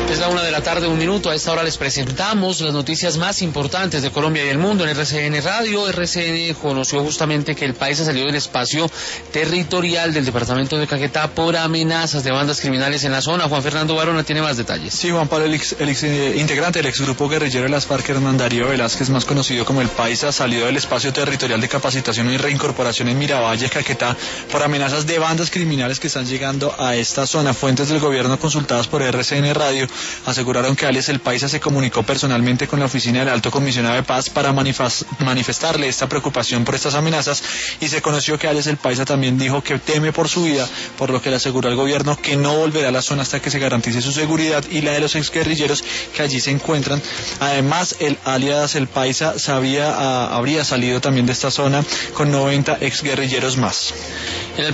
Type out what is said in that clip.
Es la 1:01 p.m. A esta hora les presentamos las noticias más importantes de Colombia y el mundo en RCN Radio. RCN conoció justamente que el país ha salido del espacio territorial del departamento de Caquetá por amenazas de bandas criminales en la zona. Juan Fernando Barona tiene más detalles. Sí, Juan Pablo, el ex integrante del exgrupo guerrillero de las FARC, Hernán Darío Velázquez, más conocido como El Paisa, salió del espacio territorial de capacitación y reincorporación en Miravalle, Caquetá, por amenazas de bandas criminales que están llegando a esta zona. Fuentes del gobierno consultadas por RCN Radio aseguraron que alias El Paisa se comunicó personalmente con la oficina del Alto Comisionado de Paz para manifestarle esta preocupación por estas amenazas, y se conoció que alias El Paisa también dijo que teme por su vida, por lo que le aseguró al gobierno que no volverá a la zona hasta que se garantice su seguridad y la de los exguerrilleros que allí se encuentran. Además, el alias El Paisa habría salido también de esta zona con 90 exguerrilleros más.